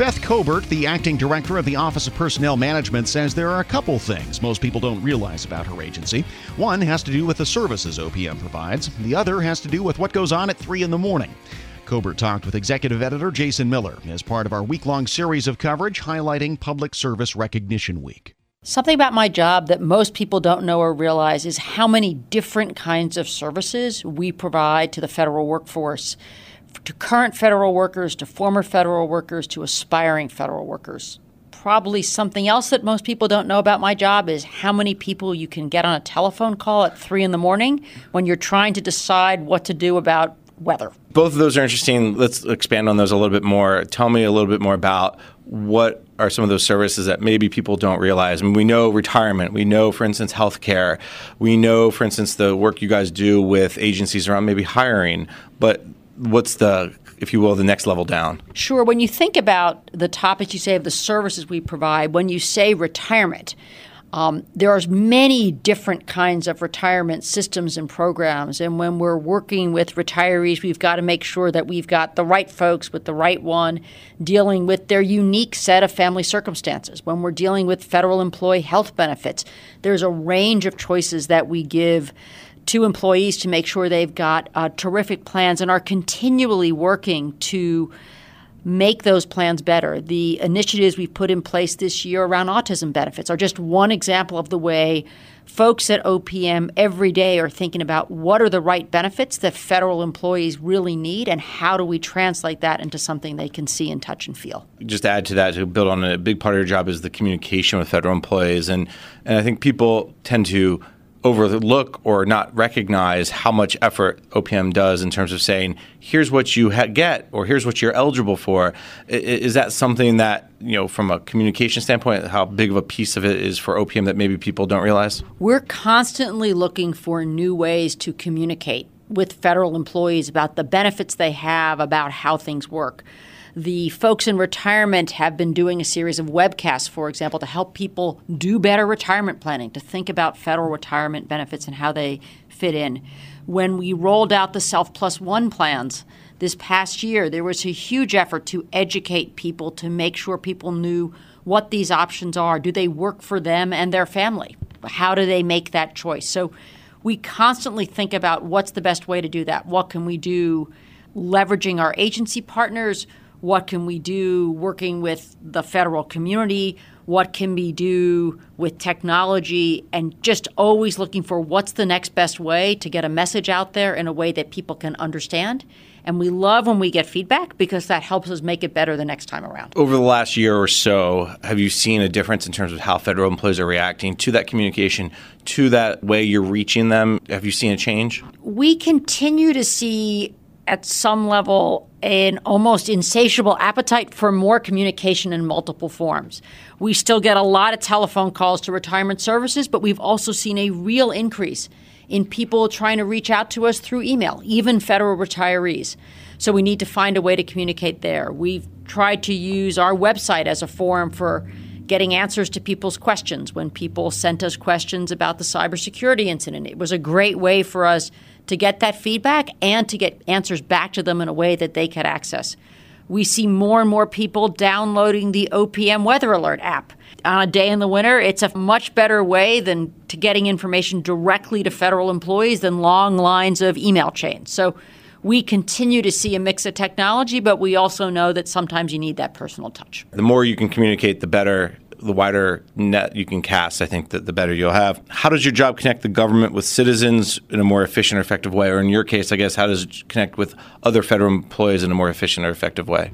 Beth Cobert, the acting director of the Office of Personnel Management, says there are a couple things most people don't realize about her agency. One has to do with the services OPM provides. The other has to do with what goes on at 3 in the morning. Cobert talked with executive editor Jason Miller as part of our week-long series of coverage highlighting Public Service Recognition Week. Something about my job that most people don't know or realize is how many different kinds of services we provide to the federal workforce, to current federal workers, to former federal workers, to aspiring federal workers. Probably something else that most people don't know about my job is how many people you can get on a telephone call at 3 in the morning when you're trying to decide what to do about weather. Both of those are interesting. Let's expand on those a little bit more. Tell me a little bit more about what are some of those services that maybe people don't realize. I mean, we know retirement. We know, for instance, healthcare. We know, for instance, the work you guys do with agencies around maybe hiring. But what's the, if you will, the next level down? Sure. When you think about the topics you say of the services we provide, when you say retirement, there are many different kinds of retirement systems and programs. And when we're working with retirees, we've got to make sure that we've got the right folks with the right one dealing with their unique set of family circumstances. When we're dealing with federal employee health benefits, there's a range of choices that we give to employees to make sure they've got terrific plans and are continually working to make those plans better. The initiatives we've put in place this year around autism benefits are just one example of the way folks at OPM every day are thinking about what are the right benefits that federal employees really need and how do we translate that into something they can see and touch and feel. Just add to that, to build on a big part of your job is the communication with federal employees. And I think people tend to overlook or not recognize how much effort OPM does in terms of saying, here's what you get or here's what you're eligible for. Is that something that, from a communication standpoint, how big of a piece of it is for OPM that maybe people don't realize? We're constantly looking for new ways to communicate with federal employees about the benefits they have, about how things work. The folks in retirement have been doing a series of webcasts, for example, to help people do better retirement planning, to think about federal retirement benefits and how they fit in. When we rolled out the Self+1 plans this past year, there was a huge effort to educate people, to make sure people knew what these options are. Do they work for them and their family? How do they make that choice? So we constantly think about what's the best way to do that. What can we do leveraging our agency partners? What can we do working with the federal community? What can we do with technology? And just always looking for what's the next best way to get a message out there in a way that people can understand. And we love when we get feedback because that helps us make it better the next time around. Over the last year or so, have you seen a difference in terms of how federal employees are reacting to that communication, to that way you're reaching them? Have you seen a change? We continue to see at some level an almost insatiable appetite for more communication in multiple forms. We still get a lot of telephone calls to retirement services, but we've also seen a real increase in people trying to reach out to us through email, even federal retirees. So we need to find a way to communicate there. We've tried to use our website as a forum for getting answers to people's questions. When people sent us questions about the cybersecurity incident, it was a great way for us to get that feedback and to get answers back to them in a way that they could access. We see more and more people downloading the OPM Weather Alert app. On a day in the winter, it's a much better way than to getting information directly to federal employees than long lines of email chains. So we continue to see a mix of technology, but we also know that sometimes you need that personal touch. The more you can communicate, the better. The wider net you can cast, I think that the better you'll have. How does your job connect the government with citizens in a more efficient or effective way? Or in your case, I guess, how does it connect with other federal employees in a more efficient or effective way?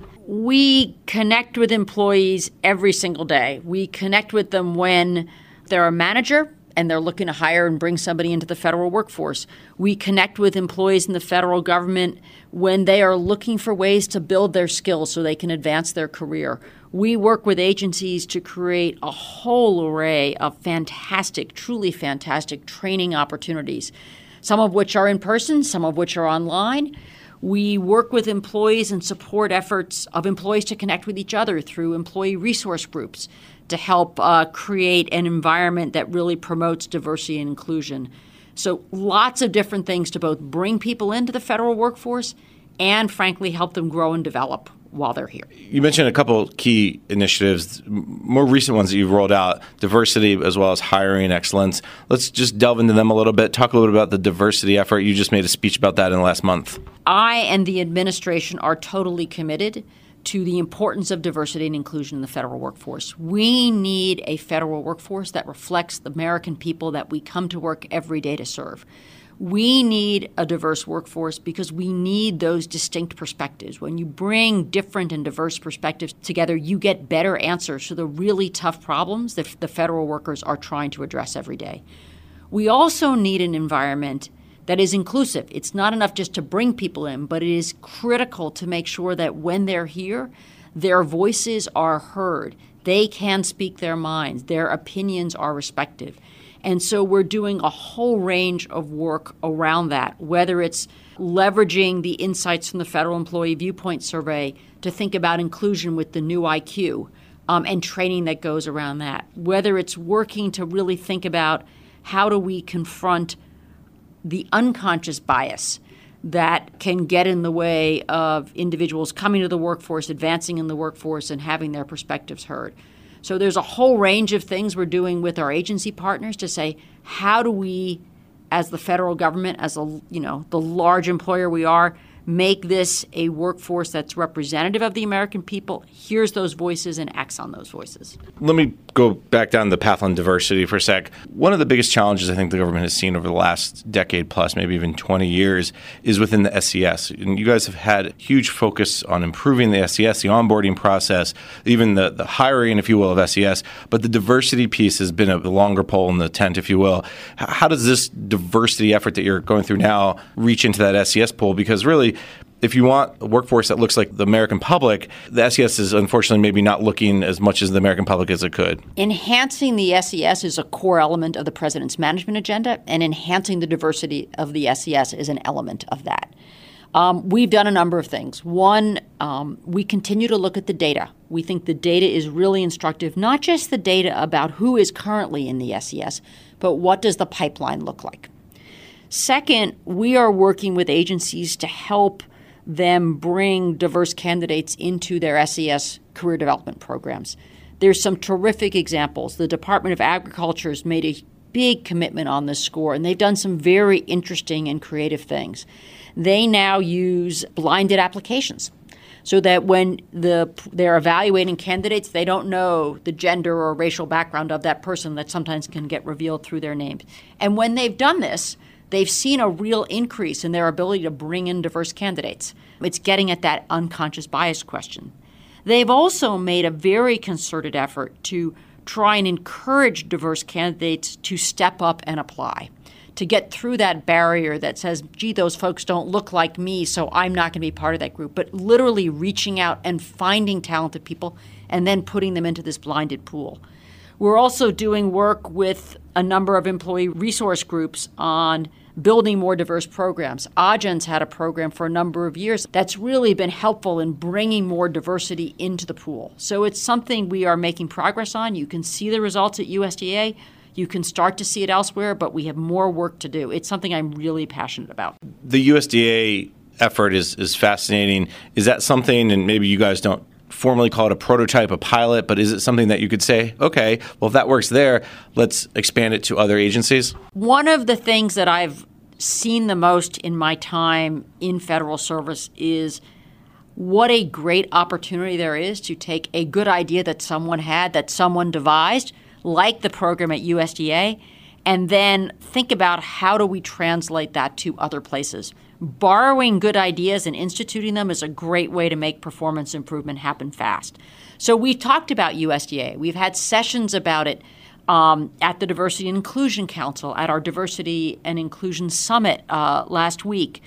We connect with employees every single day. We connect with them when they're a manager and they're looking to hire and bring somebody into the federal workforce. We connect with employees in the federal government when they are looking for ways to build their skills so they can advance their career. We work with agencies to create a whole array of fantastic, truly fantastic training opportunities, some of which are in person, some of which are online. We work with employees and support efforts of employees to connect with each other through employee resource groups to help create an environment that really promotes diversity and inclusion. So lots of different things to both bring people into the federal workforce and, frankly, help them grow and develop. while they're here. You mentioned a couple key initiatives, more recent ones that you've rolled out, diversity as well as hiring excellence. Let's just delve into them a little bit. Talk a little bit about the diversity effort. You just made a speech about that in the last month. I and the administration are totally committed to the importance of diversity and inclusion in the federal workforce. We need a federal workforce that reflects the American people that we come to work every day to serve. We need a diverse workforce because we need those distinct perspectives. When you bring different and diverse perspectives together, you get better answers to the really tough problems that the federal workers are trying to address every day. We also need an environment that is inclusive. It's not enough just to bring people in, but it is critical to make sure that when they're here, their voices are heard. They can speak their minds. Their opinions are respected. And so we're doing a whole range of work around that, whether it's leveraging the insights from the Federal Employee Viewpoint Survey to think about inclusion with the new IQ and training that goes around that, whether it's working to really think about how do we confront the unconscious bias that can get in the way of individuals coming to the workforce, advancing in the workforce, and having their perspectives heard. So there's a whole range of things we're doing with our agency partners to say, how do we, as the federal government, as the large employer we are, make this a workforce that's representative of the American people, hears those voices, and acts on those voices. Let me go back down the path on diversity for a sec. One of the biggest challenges I think the government has seen over the last decade plus, maybe even 20 years, is within the SES. And you guys have had huge focus on improving the SES, the onboarding process, even the hiring, if you will, of SES. But the diversity piece has been a longer pole in the tent, if you will. How does this diversity effort that you're going through now reach into that SES pool? Because really, if you want a workforce that looks like the American public, the SES is unfortunately maybe not looking as much as the American public as it could. Enhancing the SES is a core element of the president's management agenda, and enhancing the diversity of the SES is an element of that. We've done a number of things. One, we continue to look at the data. We think the data is really instructive, not just the data about who is currently in the SES, but what does the pipeline look like. Second, we are working with agencies to help them bring diverse candidates into their SES career development programs. There's some terrific examples. The Department of Agriculture has made a big commitment on this score, and they've done some very interesting and creative things. They now use blinded applications so that when they're evaluating candidates, they don't know the gender or racial background of that person that sometimes can get revealed through their names. And when they've done this, they've seen a real increase in their ability to bring in diverse candidates. It's getting at that unconscious bias question. They've also made a very concerted effort to try and encourage diverse candidates to step up and apply, to get through that barrier that says, gee, those folks don't look like me, so I'm not going to be part of that group, but literally reaching out and finding talented people and then putting them into this blinded pool. We're also doing work with a number of employee resource groups on building more diverse programs. Agent's had a program for a number of years that's really been helpful in bringing more diversity into the pool. So it's something we are making progress on. You can see the results at USDA. You can start to see it elsewhere, but we have more work to do. It's something I'm really passionate about. The USDA effort is fascinating. Is that something, and maybe you guys don't formally call it a prototype, a pilot, but is it something that you could say, okay, well, if that works there, let's expand it to other agencies? One of the things that I've seen the most in my time in federal service is what a great opportunity there is to take a good idea that someone had, that someone devised, like the program at USDA, and then think about how do we translate that to other places. Borrowing good ideas and instituting them is a great way to make performance improvement happen fast. So we talked about USDA. We've had sessions about it at the Diversity and Inclusion Council, at our Diversity and Inclusion Summit last week.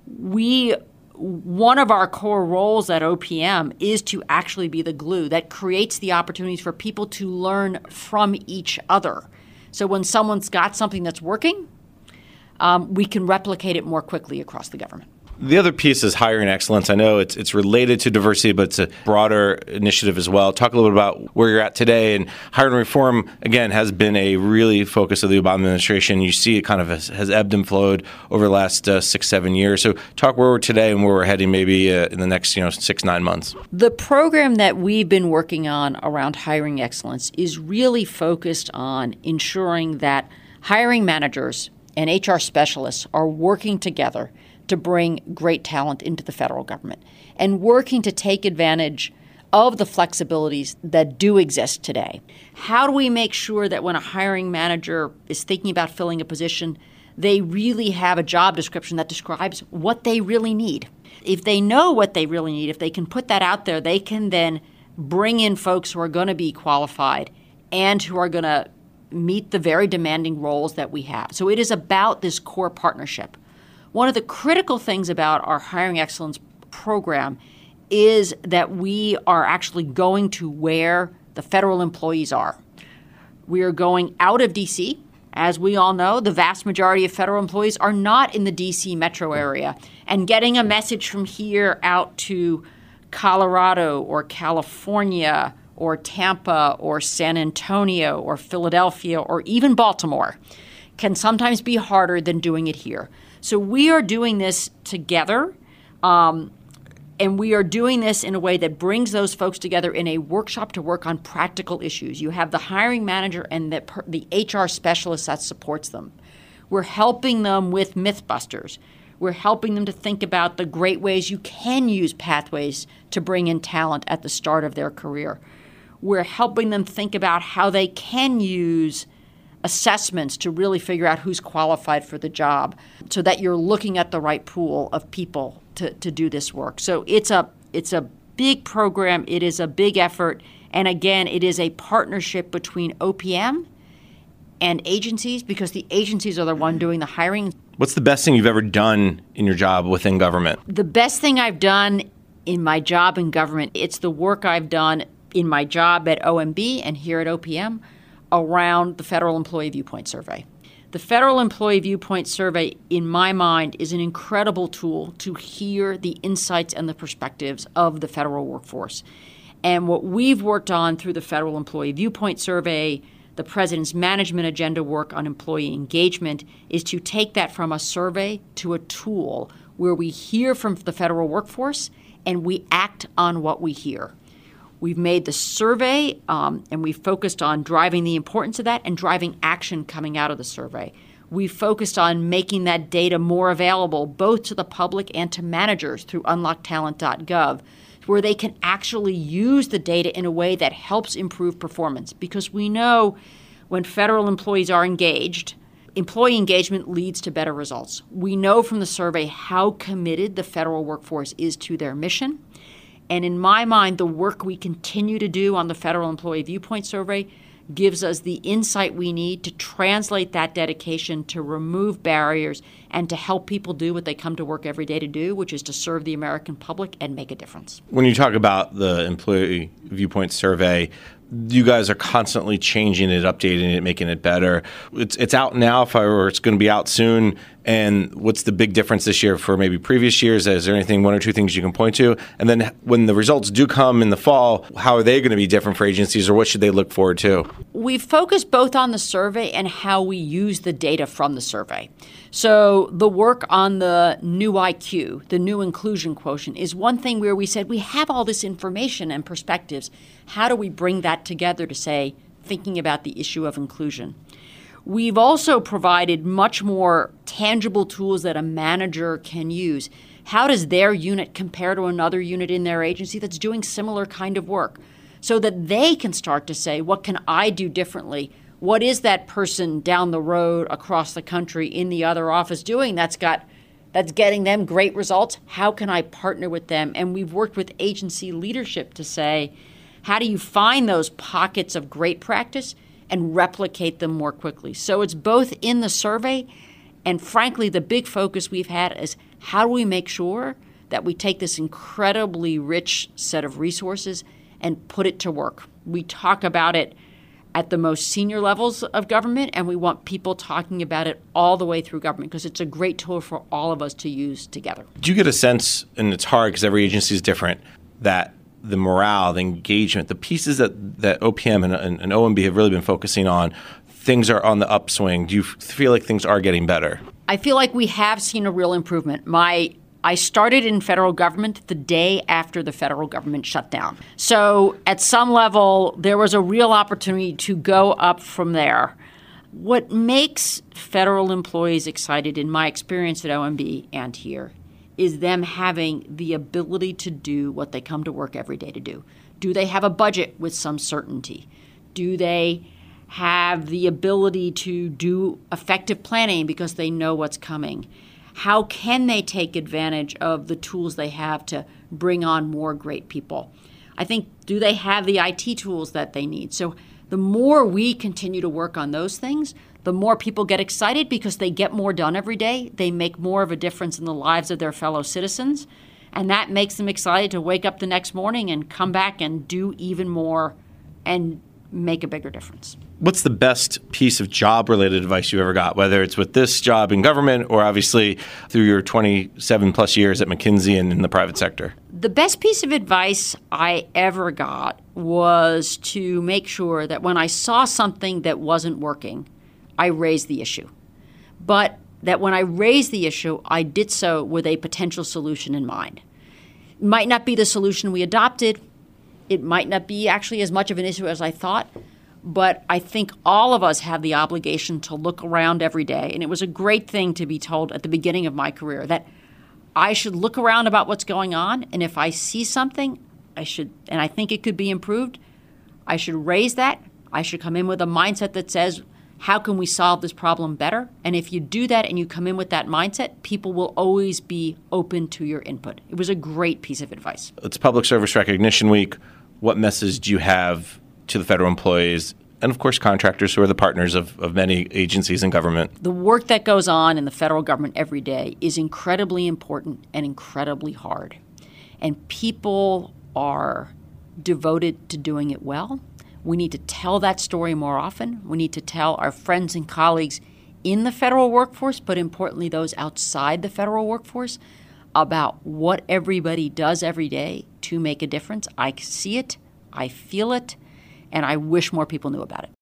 One of our core roles at OPM is to actually be the glue that creates the opportunities for people to learn from each other. So when someone's got something that's working, we can replicate it more quickly across the government. The other piece is hiring excellence. I know it's related to diversity, but it's a broader initiative as well. Talk a little bit about where you're at today. And hiring reform, again, has been a really focus of the Obama administration. You see it kind of has ebbed and flowed over the last 6-7 years. So talk where we're today and where we're heading maybe in the next 6-9 months. The program that we've been working on around hiring excellence is really focused on ensuring that hiring managers and HR specialists are working together to bring great talent into the federal government and working to take advantage of the flexibilities that do exist today. How do we make sure that when a hiring manager is thinking about filling a position, they really have a job description that describes what they really need? If they know what they really need, if they can put that out there, they can then bring in folks who are going to be qualified and who are going to meet the very demanding roles that we have. So it is about this core partnership. One of the critical things about our hiring excellence program is that we are actually going to where the federal employees are. We are going out of D.C. As we all know, the vast majority of federal employees are not in the D.C. metro area. And getting a message from here out to Colorado or California or Tampa or San Antonio or Philadelphia or even Baltimore can sometimes be harder than doing it here. So we are doing this together, and we are doing this in a way that brings those folks together in a workshop to work on practical issues. You have the hiring manager and the HR specialist that supports them. We're helping them with Mythbusters. We're helping them to think about the great ways you can use pathways to bring in talent at the start of their career. We're helping them think about how they can use assessments to really figure out who's qualified for the job so that you're looking at the right pool of people to do this work. So it's a big program. It is a big effort. And again, it is a partnership between OPM and agencies because the agencies are the one doing the hiring. What's the best thing you've ever done in your job within government? The best thing I've done in my job in government, it's the work I've done in my job at OMB and here at OPM around the Federal Employee Viewpoint Survey. The Federal Employee Viewpoint Survey, in my mind, is an incredible tool to hear the insights and the perspectives of the federal workforce. And what we've worked on through the Federal Employee Viewpoint Survey, the President's management agenda work on employee engagement, is to take that from a survey to a tool where we hear from the federal workforce and we act on what we hear. We've made the survey, and we've focused on driving the importance of that and driving action coming out of the survey. We've focused on making that data more available both to the public and to managers through unlocktalent.gov, where they can actually use the data in a way that helps improve performance. Because we know when federal employees are engaged, employee engagement leads to better results. We know from the survey how committed the federal workforce is to their mission. And in my mind, the work we continue to do on the Federal Employee Viewpoint Survey gives us the insight we need to translate that dedication to remove barriers and to help people do what they come to work every day to do, which is to serve the American public and make a difference. When you talk about the Employee Viewpoint Survey, you guys are constantly changing it, updating it, making it better. It's out now, or it's going to be out soon. And what's the big difference this year for maybe previous years? Is there anything, one or two things you can point to? And then when the results do come in the fall, how are they going to be different for agencies, or what should they look forward to? We've focused both on the survey and how we use the data from the survey. So the work on the new IQ, the new inclusion quotient, is one thing where we said we have all this information and perspectives. How do we bring that together to say, thinking about the issue of inclusion? We've also provided much more tangible tools that a manager can use. How does their unit compare to another unit in their agency that's doing similar kind of work? So that they can start to say, what can I do differently? What is that person down the road across the country in the other office doing that's getting them great results? How can I partner with them? And we've worked with agency leadership to say, how do you find those pockets of great practice and replicate them more quickly? So it's both in the survey, and frankly, the big focus we've had is how do we make sure that we take this incredibly rich set of resources and put it to work? We talk about it at the most senior levels of government, and we want people talking about it all the way through government because it's a great tool for all of us to use together. Do you get a sense, and it's hard because every agency is different, that the morale, the engagement, the pieces that OPM and OMB have really been focusing on, things are on the upswing? Do you feel like things are getting better? I feel like we have seen a real improvement. I started in federal government the day after the federal government shut down. So at some level, there was a real opportunity to go up from there. What makes federal employees excited, in my experience at OMB and here, is them having the ability to do what they come to work every day to do. Do they have a budget with some certainty? Do they have the ability to do effective planning because they know what's coming? How can they take advantage of the tools they have to bring on more great people? I think, do they have the IT tools that they need? So the more we continue to work on those things, the more people get excited because they get more done every day. They make more of a difference in the lives of their fellow citizens. And that makes them excited to wake up the next morning and come back and do even more and make a bigger difference. What's the best piece of job-related advice you ever got, whether it's with this job in government or obviously through your 27-plus years at McKinsey and in the private sector? The best piece of advice I ever got was to make sure that when I saw something that wasn't working, I raised the issue. But that when I raised the issue, I did so with a potential solution in mind. It might not be the solution we adopted. It might not be actually as much of an issue as I thought. But I think all of us have the obligation to look around every day. And it was a great thing to be told at the beginning of my career that I should look around about what's going on. And if I see something, and I think it could be improved, I should raise that. I should come in with a mindset that says, how can we solve this problem better? And if you do that and you come in with that mindset, people will always be open to your input. It was a great piece of advice. It's Public Service Recognition Week. What message do you have to the federal employees and, of course, contractors who are the partners of many agencies in government? The work that goes on in the federal government every day is incredibly important and incredibly hard. And people are devoted to doing it well. We need to tell that story more often. We need to tell our friends and colleagues in the federal workforce, but importantly those outside the federal workforce, about what everybody does every day to make a difference. I see it, I feel it, and I wish more people knew about it.